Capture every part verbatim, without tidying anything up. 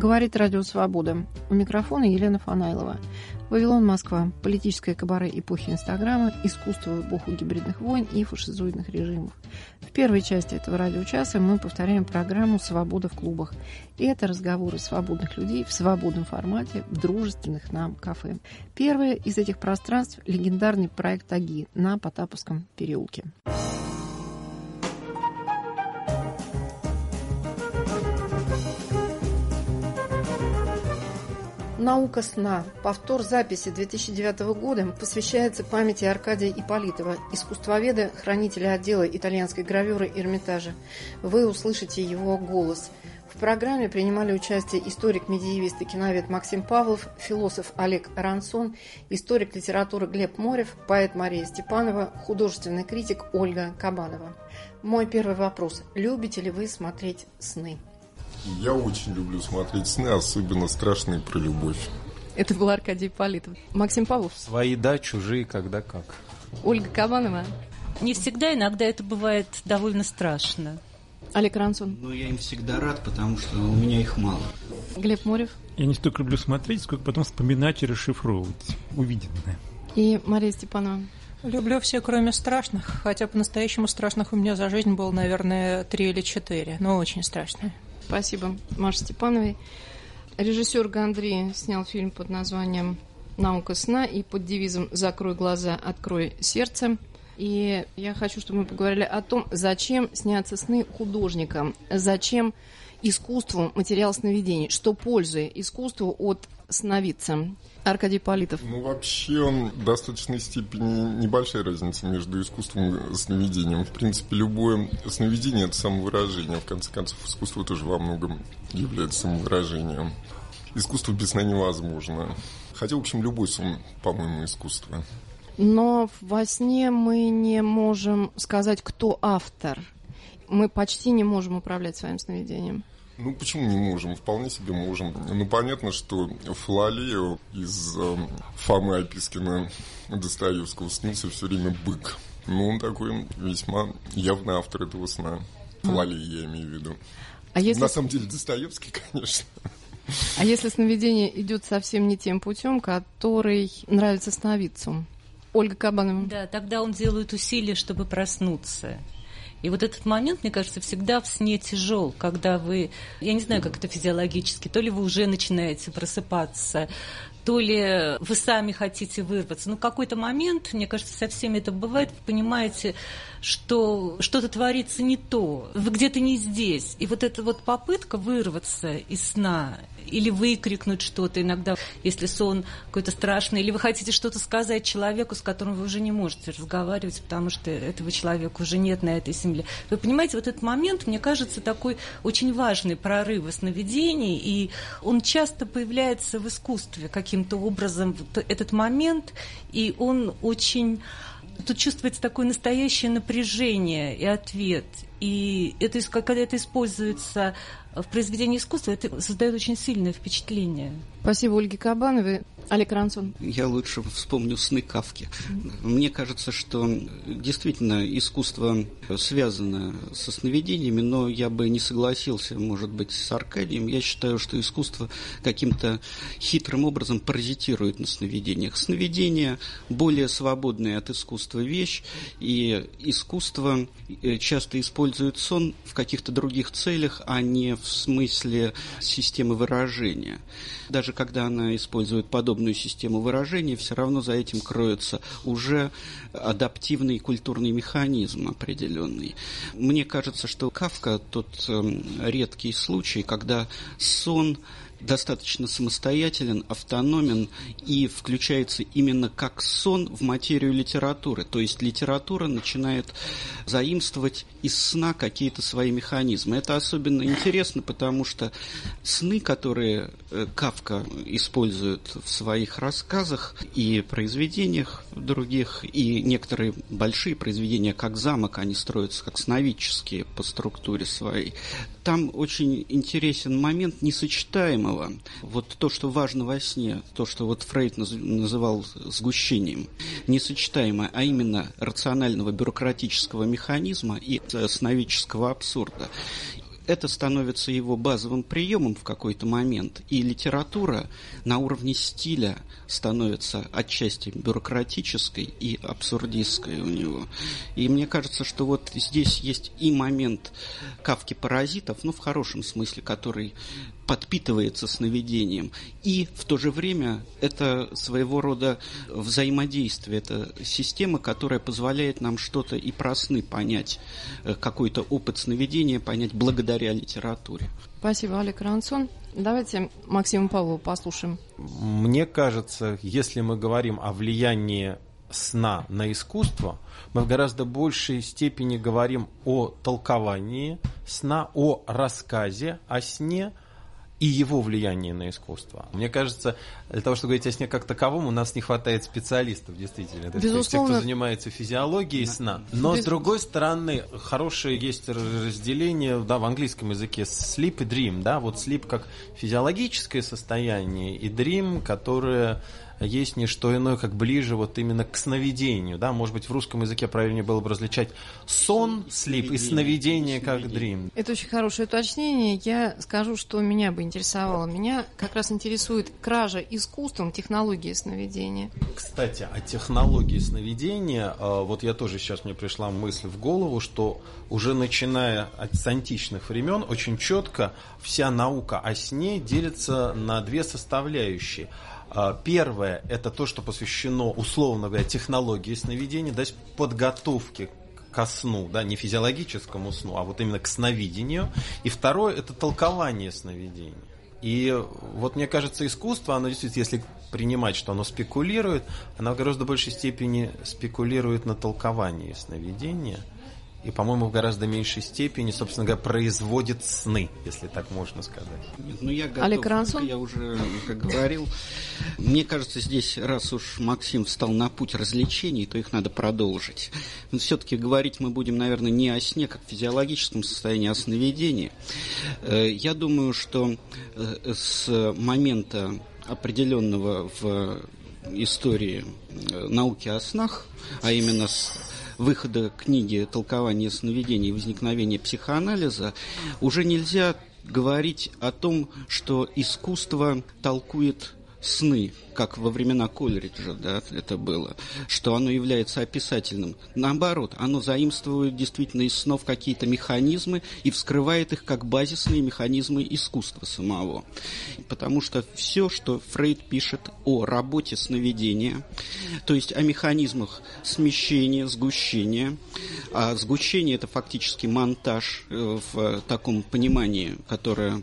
Говорит Радио Свобода. У микрофона Елена Фанайлова. Вавилон, Москва. Политическое кабаре эпохи Инстаграма, искусство в эпоху гибридных войн и фашизоидных режимов. В первой части этого радиочаса мы повторяем программу «Свобода в клубах». И это разговоры свободных людей в свободном формате в дружественных нам кафе. Первое из этих пространств – легендарный проект «Аги» на Потаповском переулке. «Наука сна». Повтор записи две тысячи девятого года посвящается памяти Аркадия Ипполитова, искусствоведа, хранителя отдела итальянской гравюры Эрмитажа. Вы услышите его голос. В программе принимали участие историк-медиевист и киновед Максим Павлов, философ Олег Арансон, историк литературы Глеб Морев, поэт Мария Степанова, художественный критик Ольга Кабанова. Мой первый вопрос. Любите ли вы смотреть сны? Я очень люблю смотреть сны, особенно страшные про любовь. Это был Аркадий Ипполитов. Максим Павлов. Свои да, чужие когда как. Ольга Кабанова. Не всегда, иногда это бывает довольно страшно. Олег Рансон. Ну, я им всегда рад, потому что у меня их мало. Глеб Морев. Я не столько люблю смотреть, сколько потом вспоминать и расшифровывать увиденное. И Мария Степанова. Люблю все, кроме страшных, хотя по-настоящему страшных у меня за жизнь было, наверное, три или четыре, но очень страшные. Спасибо Маше Степановой. Режиссер Гандри снял фильм под названием «Наука сна» и под девизом «Закрой глаза, открой сердце». И я хочу, чтобы мы поговорили о том, зачем снятся сны художникам, зачем искусству материал сновидений, что пользы искусству от сновидца. Аркадий Ипполитов. Ну, вообще, в достаточной степени небольшая разница между искусством и сновидением. В принципе, любое сновидение – это самовыражение. В конце концов, искусство тоже во многом является самовыражением. Искусство без сна невозможно. Хотя, в общем, любой сон, по-моему, искусство. Но во сне мы не можем сказать, кто автор. Мы почти не можем управлять своим сновидением. Ну, почему не можем? Вполне себе можем. Ну, понятно, что Флалею из э, Фомы Опискина Достоевского снился все время бык. Но он такой весьма явный автор этого сна. Флалей, я имею в виду. А если... На самом деле Достоевский, конечно. А если сновидение идет совсем не тем путем, который нравится сновидцу? Ольга Кабанова. Да, тогда он делает усилия, чтобы проснуться. И вот этот момент, мне кажется, всегда в сне тяжел, когда вы, я не знаю, как это физиологически, то ли вы уже начинаете просыпаться, то ли вы сами хотите вырваться. Но в какой-то момент, мне кажется, со всеми это бывает, вы понимаете, что что-то творится не то, вы где-то не здесь. И вот эта вот попытка вырваться из сна или выкрикнуть что-то иногда, если сон какой-то страшный, или вы хотите что-то сказать человеку, с которым вы уже не можете разговаривать, потому что этого человека уже нет на этой земле. Вы понимаете, вот этот момент, мне кажется, такой очень важный прорыв сновидений, и он часто появляется в искусстве каким-то образом, вот этот момент, и он очень... Тут чувствуется такое настоящее напряжение и ответ. И это, когда это используется в произведении искусства, это создает очень сильное впечатление. Спасибо Ольге Кабановой. Олег Рансон. Я лучше вспомню сны Кафки. Мне кажется, что действительно искусство связано со сновидениями, но я бы не согласился, может быть, с Аркадием. Я считаю, что искусство каким-то хитрым образом паразитирует на сновидениях. Сновидения более свободные от искусства вещь, и искусство часто использует сон в каких-то других целях, а не в смысле системы выражения. Даже когда она использует подобную систему выражения, все равно за этим кроется уже адаптивный культурный механизм определенный. Мне кажется, что Кафка тот э, редкий случай, когда сон достаточно самостоятелен, автономен и включается именно как сон в материю литературы. То есть литература начинает заимствовать из сна какие-то свои механизмы. Это особенно интересно, потому что сны, которые Кафка использует в своих рассказах и произведениях других, и некоторые большие произведения, как «Замок», они строятся как сновидческие по структуре своей. Там очень интересен момент несочетаемого. Вот то, что важно во сне, то, что вот Фрейд называл сгущением, несочетаемое, а именно рационального бюрократического механизма и сновидческого абсурда. это становится его базовым приемом в какой-то момент, и литература на уровне стиля становится отчасти бюрократической и абсурдистской у него. И мне кажется, что вот здесь есть и момент Кафки-паразитов, ну, в хорошем смысле, который подпитывается сновидением, и в то же время это своего рода взаимодействие, это система, которая позволяет нам что-то и про сны понять, какой-то опыт сновидения понять благодаря литературе. Спасибо, Олег Рансон. Давайте Максима Павлова послушаем. Мне кажется, если мы говорим о влиянии сна на искусство, мы в гораздо большей степени говорим о толковании сна, о рассказе о сне и его влияние на искусство. Мне кажется, для того, чтобы говорить о сне как таковом, у нас не хватает специалистов, действительно. То есть те, кто занимается физиологией сна. Но, Без... с другой стороны, хорошее есть разделение, да, в английском языке sleep и dream. Да? Вот sleep как физиологическое состояние, и dream, которое есть не что иное, как ближе вот именно к сновидению. Да? Может быть, в русском языке правильнее было бы различать сон, sleep, и сновидение как dream. Это очень хорошее уточнение. Я скажу, что меня бы интересовало. Меня как раз интересует кража искусством технологии сновидения. Кстати, о технологии сновидения, вот я тоже сейчас, мне пришла мысль в голову, что уже начиная с античных времен очень четко вся наука о сне делится на две составляющие. Первое – это то, что посвящено, условно говоря, технологии сновидения, то есть подготовке ко сну, да, не физиологическому сну, а вот именно к сновидению. И второе – это толкование сновидения. И вот мне кажется, искусство, оно действительно, если принимать, что оно спекулирует, оно в гораздо большей степени спекулирует на толковании сновидения. И, по-моему, в гораздо меньшей степени, собственно говоря, производит сны, если так можно сказать. Нет, ну я готов, Олег Рансон? Я уже, уже говорил. Мне кажется, здесь, раз уж Максим встал на путь развлечений, то их надо продолжить. Но все-таки говорить мы будем, наверное, не о сне, как физиологическом состоянии, а о сновидении. Я думаю, что с момента определенного в истории науки о снах, а именно с выхода книги «Толкование сновидений» и возникновения психоанализа, уже нельзя говорить о том, что искусство толкует сны, как во времена Колриджа, да, это было, что оно является описательным. Наоборот, оно заимствует действительно из снов какие-то механизмы и вскрывает их как базисные механизмы искусства самого. Потому что все, что Фрейд пишет о работе сновидения, то есть о механизмах смещения, сгущения, а сгущение – это фактически монтаж в таком понимании, которое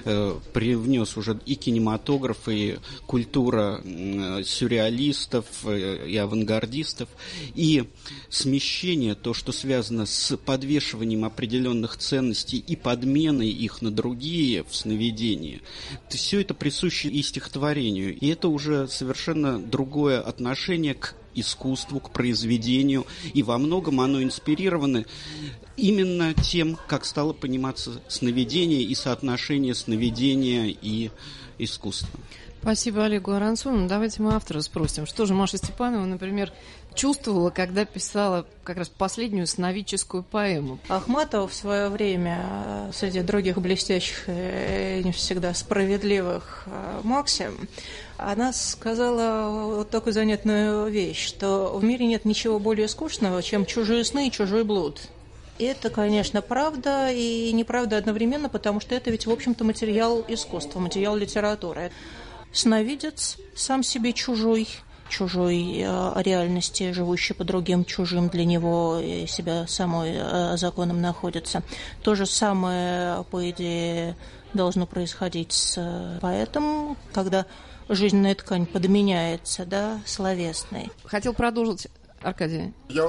привнес уже и кинематограф, и культура сюрреалистов и авангардистов, и смещение, то, что связано с подвешиванием определенных ценностей и подменой их на другие в сновидении, все это присуще и стихотворению. И это уже совершенно другое отношение к искусству, к произведению, и во многом оно инспирировано именно тем, как стало пониматься сновидение и соотношение сновидения и искусства. Спасибо Олегу Аронсону. Давайте мы автора спросим. Что же Маша Степанова, например, чувствовала, когда писала как раз последнюю сновидческую поэму? Ахматова в свое время, среди других блестящих и не всегда справедливых максим, она сказала вот такую занятную вещь, что в мире нет ничего более скучного, чем чужие сны и чужой блуд. И это, конечно, правда и неправда одновременно, потому что это ведь, в общем-то, материал искусства, материал литературы. Сновидец сам себе чужой, чужой э, реальности, живущий по другим чужим для него и себя самой э, законом находится. То же самое, по идее, должно происходить с поэтом, когда жизненная ткань подменяется, да, словесной. Хотел продолжить Аркадий. Я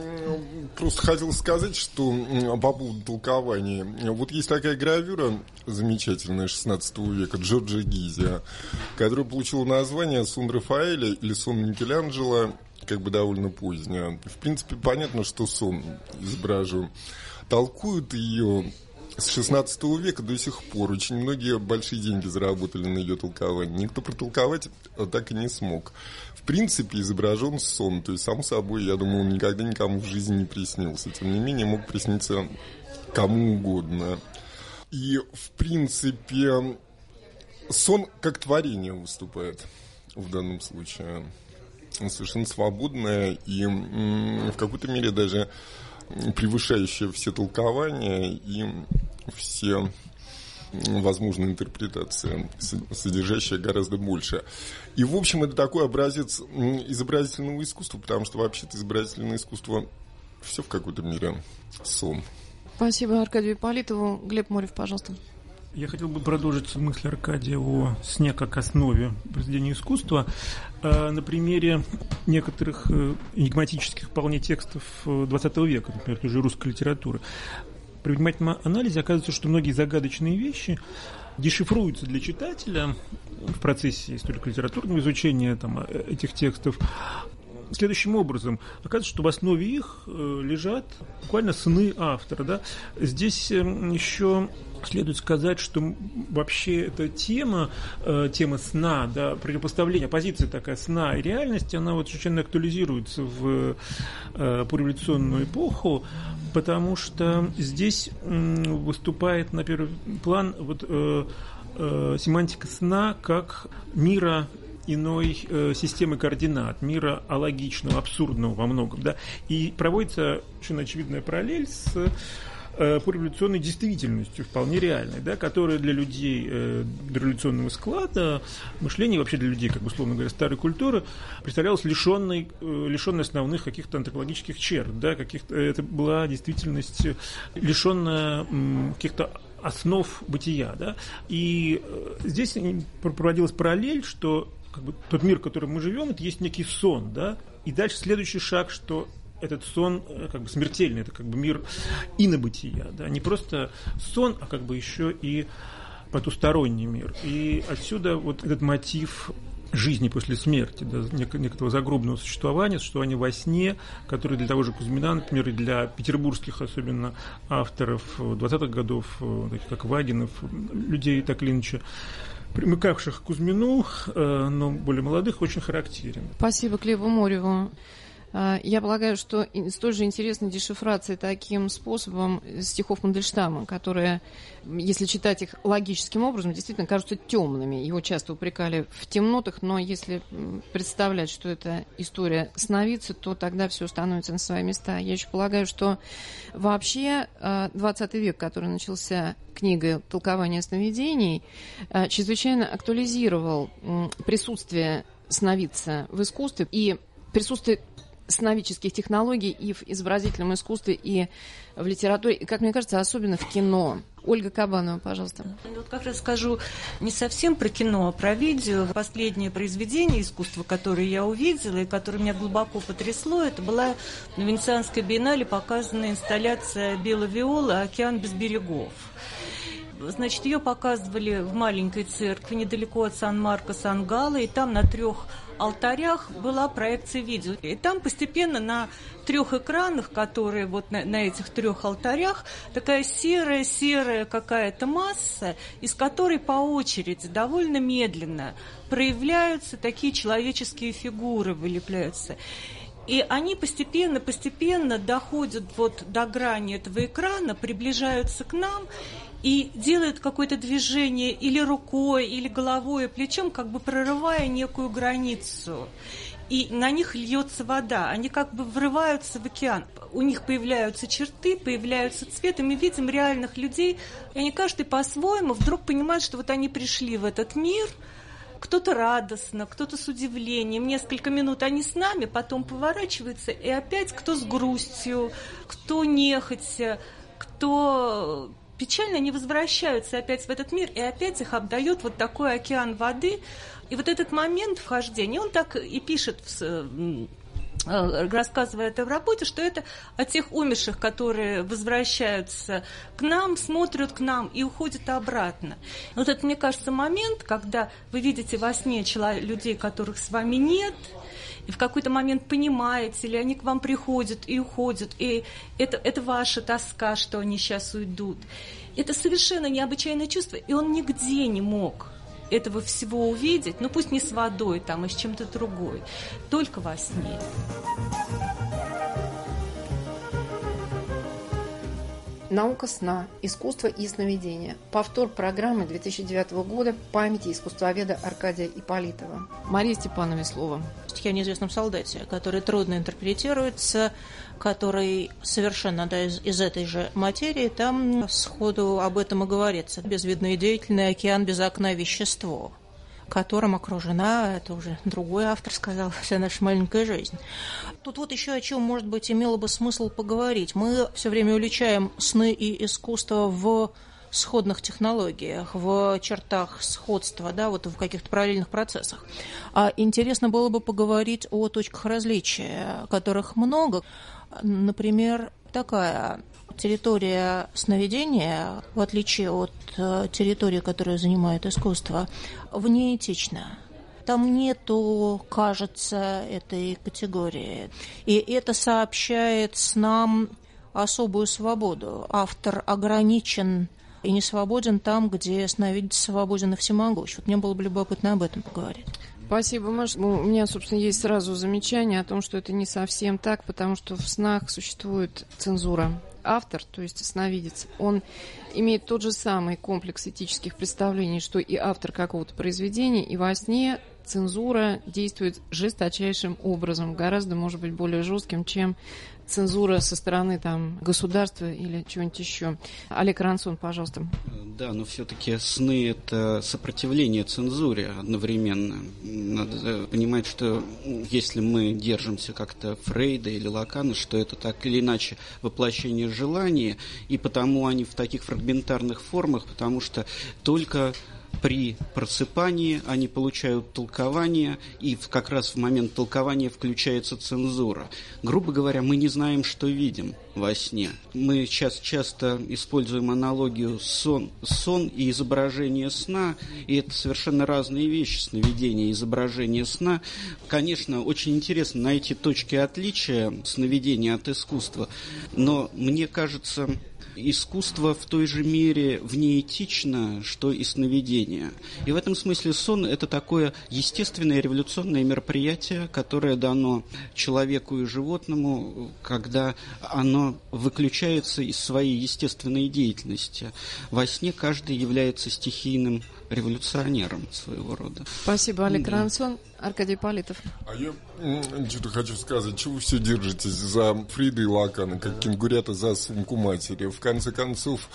просто хотел сказать, что по поводу толкования. Вот есть такая гравюра замечательная шестнадцатого века Джорджа Гизия, которая получила название «Сон Рафаэля» или «Сон Микеланджело», как бы довольно поздняя. В принципе, понятно, что сон изображен. Толкуют ее с шестнадцатого века до сих пор. Очень многие большие деньги заработали на ее толкование. Никто протолковать так и не смог. В принципе, изображен сон. То есть, само собой, я думаю, он никогда никому в жизни не приснился. Тем не менее, мог присниться кому угодно. И, в принципе, сон как творение выступает в данном случае. Совершенно свободное и в какой-то мере даже превышающее все толкования и все возможные интерпретации, содержащая гораздо больше. И, в общем, это такой образец изобразительного искусства, потому что вообще-то изобразительное искусство все в какой-то мере сон. Спасибо Аркадию Ипполитову. Глеб Морев, пожалуйста. Я хотел бы продолжить мысль Аркадия о сне как основе произведения искусства на примере некоторых энигматических вполне текстов двадцатого века, например, той же русской литературы. При внимательном анализе оказывается, что многие загадочные вещи дешифруются для читателя в процессе историко-литературного изучения там, этих текстов следующим образом. Оказывается, что в основе их лежат буквально сны автора. Да? Здесь еще следует сказать, что вообще эта тема, тема сна, да, противопоставления, позиция такая сна и реальности, она вот совершенно актуализируется в пореволюционную эпоху, потому что здесь выступает на первый план вот, э, э, семантика сна как мира иной э, системы координат, мира алогичного, абсурдного во многом. Да? И проводится совершенно очевидная параллель с э, пореволюционной действительностью, вполне реальной, да, которая для людей э, дореволюционного склада мышления, вообще для людей, как бы, условно говоря, старой культуры, представлялась лишенной, э, лишенной основных каких-то антропологических черт. Да, каких-то, это была действительность лишенная м, каких-то основ бытия. Да? И э, здесь проводилась параллель, что как бы, тот мир, в котором мы живем, это есть некий сон, да, и дальше следующий шаг, что этот сон как бы смертельный, это как бы мир инобытия, да, не просто сон, а как бы еще и потусторонний мир. И отсюда вот этот мотив жизни после смерти, да, некоторого загробного существования, существования во сне, который для того же Кузьмина, например, и для петербургских особенно авторов двадцатых годов, таких как Вагинов, людей так или иначе примыкавших к Кузьмину, но более молодых, очень характерен. Спасибо Глебу Мореву. Я полагаю, что столь же интересна дешифрация таким способом стихов Мандельштама, которые, если читать их логическим образом, действительно кажутся темными. Его часто упрекали в темнотах, но если представлять, что это история сновидца, то тогда все становится на свои места. Я еще полагаю, что вообще двадцатый век, который начался книгой «Толкование сновидений», чрезвычайно актуализировал присутствие сновидца в искусстве и присутствие сновидческих технологий и в изобразительном искусстве, и в литературе, и, как мне кажется, особенно в кино. Ольга Кабанова, пожалуйста. Вот как раз скажу не совсем про кино, а про видео. Последнее произведение искусства, которое я увидела и которое меня глубоко потрясло, это была на Венецианской биеннале показана инсталляция Белла Виола «Океан без берегов». Значит, ее показывали в маленькой церкви недалеко от Сан-Марко, Сан-Галло, и там на трех алтарях была проекция видео. И там постепенно на трех экранах, которые вот на, на этих трех алтарях, такая серая-серая какая-то масса, из которой по очереди довольно медленно проявляются такие человеческие фигуры, вылепляются. И они постепенно-постепенно доходят вот до грани этого экрана, приближаются к нам и делают какое-то движение или рукой, или головой, плечом, как бы прорывая некую границу. И на них льется вода, они как бы врываются в океан. У них появляются черты, появляются цветы. Мы видим реальных людей, и они каждый по-своему вдруг понимают, что вот они пришли в этот мир. Кто-то радостно, кто-то с удивлением. Несколько минут они с нами, потом поворачиваются, и опять кто с грустью, кто нехотя, кто печально, они возвращаются опять в этот мир, и опять их обдает вот такой океан воды. И вот этот момент вхождения, он так и пишет, рассказывая это в работе, что это о тех умерших, которые возвращаются к нам, смотрят к нам и уходят обратно. И вот это, мне кажется, момент, когда вы видите во сне людей, которых с вами нет, и в какой-то момент понимаете, или они к вам приходят и уходят, и это, это ваша тоска, что они сейчас уйдут. Это совершенно необычайное чувство, и он нигде не мог этого всего увидеть, ну пусть не с водой, там, а с чем-то другой, только во сне. Наука сна. Искусство и сновидения. Повтор программы две тысячи девятого года памяти искусствоведа Аркадия Ипполитова. Мария Степановна, слово. «Стихи о неизвестном солдате», который трудно интерпретируется, который совершенно да, из, из этой же материи, там сходу об этом и говорится. Безвидный и деятельный океан без окна вещество, которым окружена, это уже другой автор сказал, вся наша маленькая жизнь. Тут вот еще о чем, может быть, имело бы смысл поговорить. Мы все время уличаем сны и искусство в сходных технологиях, в чертах сходства, да, вот в каких-то параллельных процессах. А интересно было бы поговорить о точках различия, которых много. Например, такая территория сновидения, в отличие от территории, которую занимает искусство, внеэтична. Там нету, кажется, этой категории. И это сообщает нам особую свободу. Автор ограничен и не свободен там, где сновидец свободен и всемогущ. Вот мне было бы любопытно об этом поговорить. Спасибо, Маш. У меня, собственно, есть сразу замечание о том, что это не совсем так, потому что в снах существует цензура. Автор, то есть сновидец, он имеет тот же самый комплекс этических представлений, что и автор какого-то произведения, и во сне цензура действует жесточайшим образом, гораздо, может быть, более жестким, чем цензура со стороны там, государства или чего-нибудь еще. Олег Рансон, пожалуйста. Да, но все-таки сны – это сопротивление цензуре одновременно. Надо понимать, что если мы держимся как-то Фрейда или Лакана, что это так или иначе воплощение желания, и потому они в таких фрагментарных формах, потому что только при просыпании они получают толкование, и как раз в момент толкования включается цензура. Грубо говоря, мы не знаем, что видим во сне. Мы сейчас часто используем аналогию сон, сон и изображение сна, и это совершенно разные вещи, сновидение и изображение сна. Конечно, очень интересно найти точки отличия сновидения от искусства, но мне кажется, искусство в той же мере внеэтично, что и сновидение. И в этом смысле сон – это такое естественное революционное мероприятие, которое дано человеку и животному, когда оно выключается из своей естественной деятельности. Во сне каждый является стихийным революционером своего рода. Спасибо, Олег да. Рансон. Аркадий Ипполитов. А я что-то хочу сказать. Чего вы все держитесь за Фрида и Лакана, как кенгурята за сумку матери? В конце концов,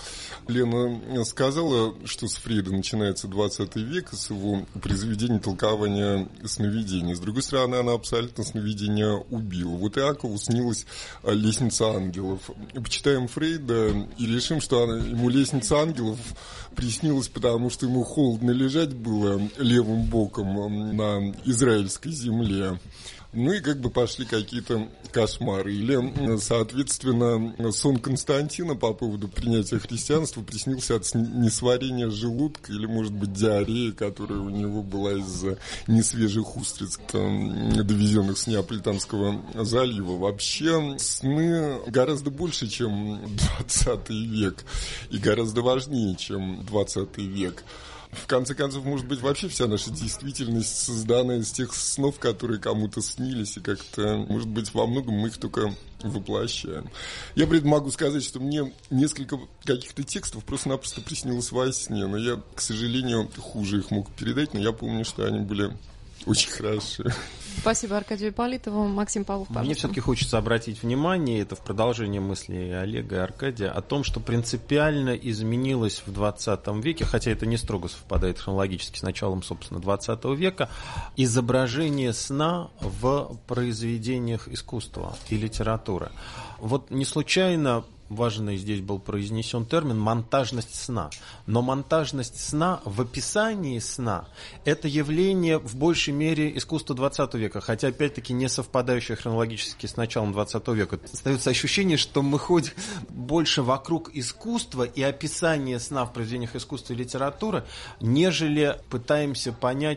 Лена сказала, что с Фрида начинается двадцатый век, с его произведения толкования сновидений. С другой стороны, она абсолютно сновидение убила. Вот Иакову снилась лестница ангелов. Почитаем Фрейда и решим, что она, ему лестница ангелов приснилась, потому что ему холодно лежать было левым боком на израильской земле. Ну и как бы пошли какие-то кошмары. Или, соответственно, сон Константина по поводу принятия христианства приснился от несварения желудка или, может быть, диареи, которая у него была из-за несвежих устриц, довезенных с Неаполитанского залива. Вообще сны гораздо больше, чем двадцатый век, и гораздо важнее, чем двадцатый век. В конце концов, может быть, вообще вся наша действительность создана из тех снов, которые кому-то снились, и как-то, может быть, во многом мы их только воплощаем. Я при этом могу сказать, что мне несколько каких-то текстов просто-напросто приснилось во сне, но я, к сожалению, хуже их мог передать, но я помню, что они были очень хорошие. Спасибо Аркадию Ипполитову. Максим Павлов, пожалуйста. Мне все-таки хочется обратить внимание, это в продолжение мыслей Олега и Аркадия, о том, что принципиально изменилось в двадцатом веке, хотя это не строго совпадает хронологически с началом, собственно, двадцатого века, изображение сна в произведениях искусства и литературы. Вот не случайно важный здесь был произнесен термин «монтажность сна». Но монтажность сна в описании сна – это явление в большей мере искусства двадцатого века, хотя, опять-таки, не совпадающее хронологически с началом двадцатого века. Остается ощущение, что мы ходим больше вокруг искусства и описания сна в произведениях искусства и литературы, нежели пытаемся понять,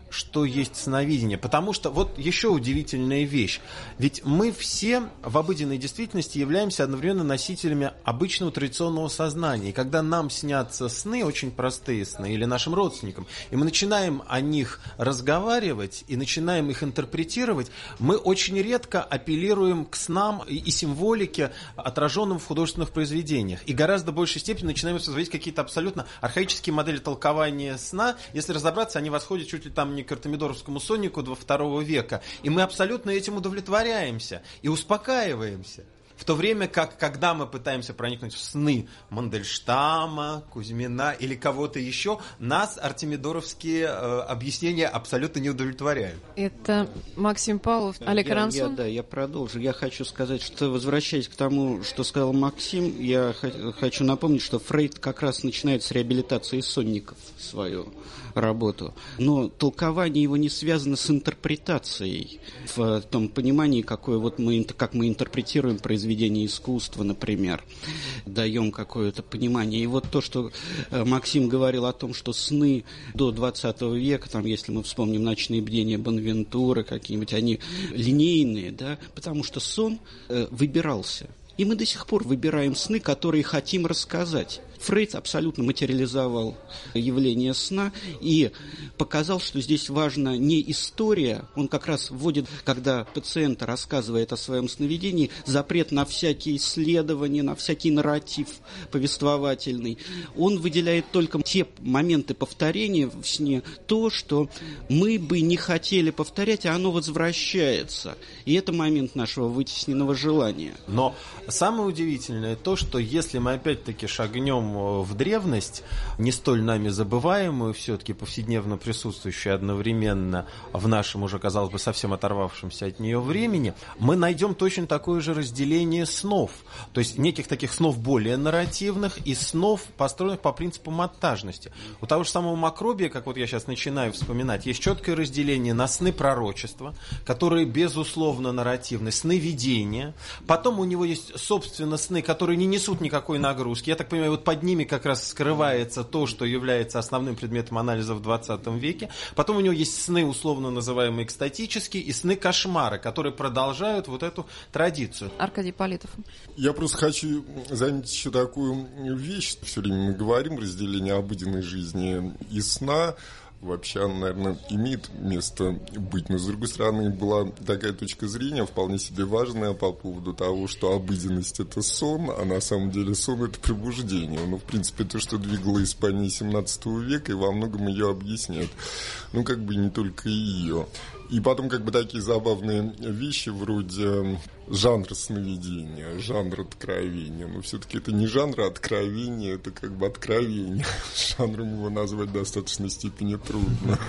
что есть сновидение. Потому что вот еще удивительная вещь. Ведь мы все в обыденной действительности являемся одновременно носителями обычного традиционного сознания. И когда нам снятся сны, очень простые сны, или нашим родственникам, и мы начинаем о них разговаривать и начинаем их интерпретировать, мы очень редко апеллируем к снам и символике, отраженным в художественных произведениях. И гораздо большей степени начинаем создавать какие-то абсолютно архаические модели толкования сна. Если разобраться, они восходят чуть ли там не к артемидоровскому соннику второго века. И мы абсолютно этим удовлетворяемся и успокаиваемся. В то время как, когда мы пытаемся проникнуть в сны Мандельштама, Кузьмина или кого-то еще, нас артемидоровские э, объяснения абсолютно не удовлетворяют. Это Максим Павлов, Олег Арансон. Я, я, да, я продолжу. Я хочу сказать, что, возвращаясь к тому, что сказал Максим, я х- хочу напомнить, что Фрейд как раз начинает с реабилитации сонников свою работу. Но толкование его не связано с интерпретацией в том понимании, какое вот мы, как мы интерпретируем произведение искусства, например, даем какое-то понимание. И вот то, что Максим говорил о том, что сны до двадцатого века, там, если мы вспомним «Ночные бдения» Бонавентуры какие-нибудь, они линейные, да, потому что сон э, выбирался. И мы до сих пор выбираем сны, которые хотим рассказать. Фрейд абсолютно материализовал явление сна и показал, что здесь важна не история. Он как раз вводит, когда пациент рассказывает о своем сновидении, запрет на всякие исследования, на всякий нарратив повествовательный. Он выделяет только те моменты повторения в сне, то, что мы бы не хотели повторять, а оно возвращается. И это момент нашего вытесненного желания. Но самое удивительное то, что если мы опять-таки шагнем в древность, не столь нами забываемую, все-таки повседневно присутствующую одновременно в нашем уже, казалось бы, совсем оторвавшемся от нее времени, мы найдем точно такое же разделение снов. То есть неких таких снов более нарративных и снов, построенных по принципу монтажности. У того же самого Макробия, как вот я сейчас начинаю вспоминать, есть четкое разделение на сны пророчества, которые безусловно нарративны, сны видения. Потом у него есть, собственно, сны, которые не несут никакой нагрузки. Я так понимаю, вот под ними как раз скрывается то, что является основным предметом анализа в двадцатом веке. Потом у него есть сны, условно называемые экстатические, и сны-кошмары, которые продолжают вот эту традицию. Аркадий Политов. Я просто хочу заметить еще такую вещь. Все время мы говорим разделение обыденной жизни и сна. Вообще, она, наверное, имеет место быть. Но, с другой стороны, была такая точка зрения, вполне себе важная, по поводу того, что обыденность – это сон, а на самом деле сон – это пробуждение. Ну, в принципе, то, что двигало Испанией семнадцатого века, и во многом ее объясняет. Ну, как бы не только ее. И потом как бы такие забавные вещи вроде жанра сновидения, жанр откровения. Но все-таки это не жанр откровения, это как бы откровение. Жанром его назвать в достаточной степени трудно.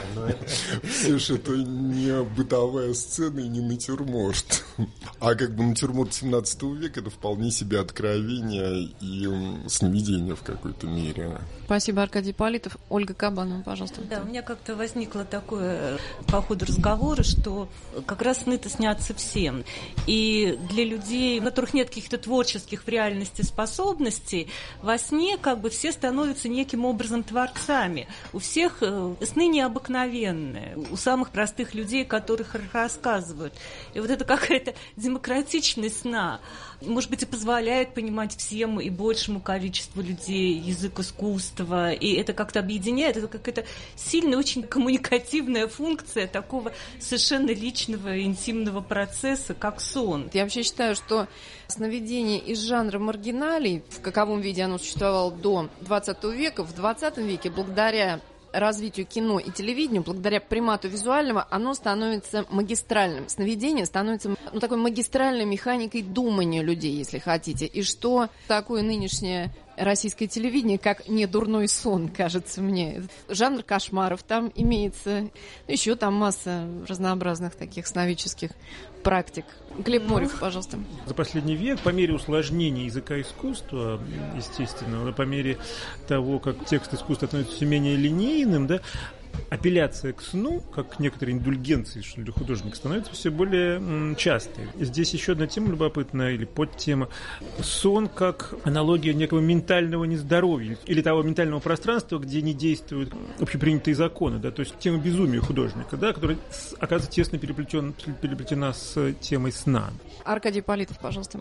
Все же это не бытовая сцена и не натюрморт. А как бы натюрморт семнадцатого века – это вполне себе откровение и сновидение в какой-то мере. Спасибо, Аркадий Политов. Ольга Кабанова, пожалуйста. Да, у меня как-то возникло такое по ходу разговора, что как раз сны-то снятся всем. И для людей, у которых нет каких-то творческих в реальности способностей, во сне как бы все становятся неким образом творцами. У всех сны необыкновенные, у самых простых людей, которых рассказывают. И вот это какая-то демократичность сна, может быть, и позволяет понимать всем и большему количеству людей язык искусства, и это как-то объединяет, это какая-то сильная, очень коммуникативная функция такого совершенно личного, интимного процесса, как сон. Я вообще считаю, что сновидение из жанра маргиналий, в каковом виде оно существовало до двадцатого века, в двадцатом веке, благодаря развитию кино и телевидению, благодаря примату визуального, оно становится магистральным. Сновидение становится ну, такой магистральной механикой думания людей, если хотите. И что такое нынешнее российское телевидение, как не дурной сон, кажется мне. Жанр кошмаров там имеется. Еще там масса разнообразных таких сновидческих практик. Глеб Морев, пожалуйста. За последний век, по мере усложнения языка искусства, естественно, по мере того, как текст искусства становится все менее линейным, да, апелляция к сну, как к некоторой индульгенции, что ли, художника, становится все более м, частой. Здесь еще одна тема любопытная, или подтема. Сон как аналогия некого ментального нездоровья, или того ментального пространства, где не действуют общепринятые законы, да, то есть тема безумия художника, да, которая, оказывается, тесно переплетен, переплетена с темой сна. Аркадий Ипполитов, пожалуйста.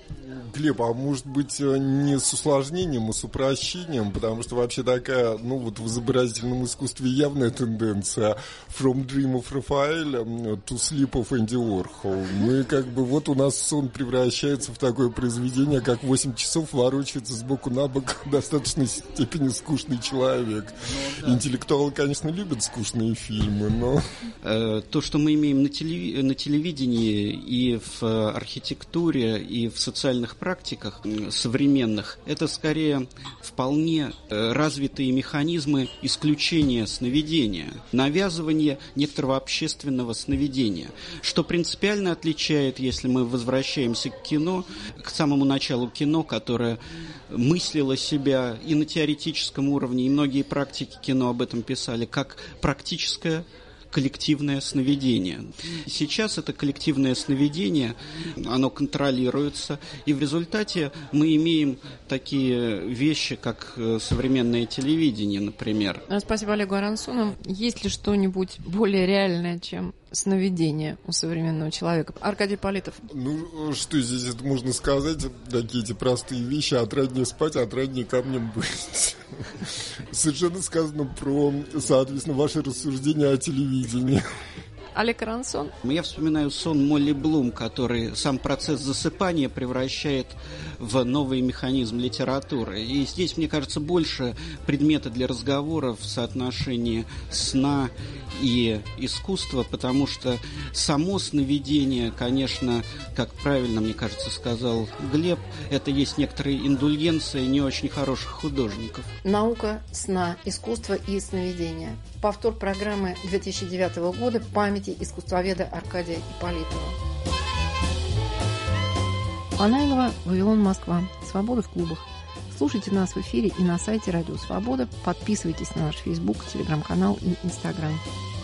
Глеб, а может быть не с усложнением, а с упрощением, потому что вообще такая, ну вот в изобразительном искусстве явная тенденция from dream of Raphael to sleep of Andy Warhol. Мы как бы, вот у нас сон превращается в такое произведение, как восемь часов ворочается сбоку на бок в достаточной степени скучный человек. Ну, да. Интеллектуалы, конечно, любят скучные фильмы, но... То, что мы имеем на, телеви... на телевидении и в архитектуре, и в социальных практиках современных, это скорее вполне развитые механизмы исключения сновидения, навязывания некоторого общественного сновидения, что принципиально отличает, если мы возвращаемся к кино, к самому началу кино, которое мыслило себя и на теоретическом уровне, и многие практики кино об этом писали, как практическое коллективное сновидение. Сейчас это коллективное сновидение, оно контролируется, и в результате мы имеем такие вещи, как современное телевидение, например. Спасибо Олегу Аронсону. Есть ли что-нибудь более реальное, чем сновидение у современного человека? Аркадий Ипполитов. Ну, что здесь это можно сказать? Такие эти простые вещи. Отраднее спать, отраднее камнем быть. Совершенно сказано про, соответственно, ваши рассуждения о телевидении. Олег Аронсон. Я вспоминаю сон Молли Блум, который сам процесс засыпания превращает в новый механизм литературы. И здесь, мне кажется, больше предмета для разговора в соотношении сна и искусства, потому что само сновидение, конечно, как правильно, мне кажется, сказал Глеб, это есть некоторые индульгенции не очень хороших художников. Наука сна, искусство и сновидения. Повтор программы две тысячи девятого года памяти искусствоведа Аркадия Ипполитова. Панайлова, Вавилон, Москва. Свобода в клубах. Слушайте нас в эфире и на сайте Радио Свобода. Подписывайтесь на наш Facebook, Телеграм-канал и Инстаграм.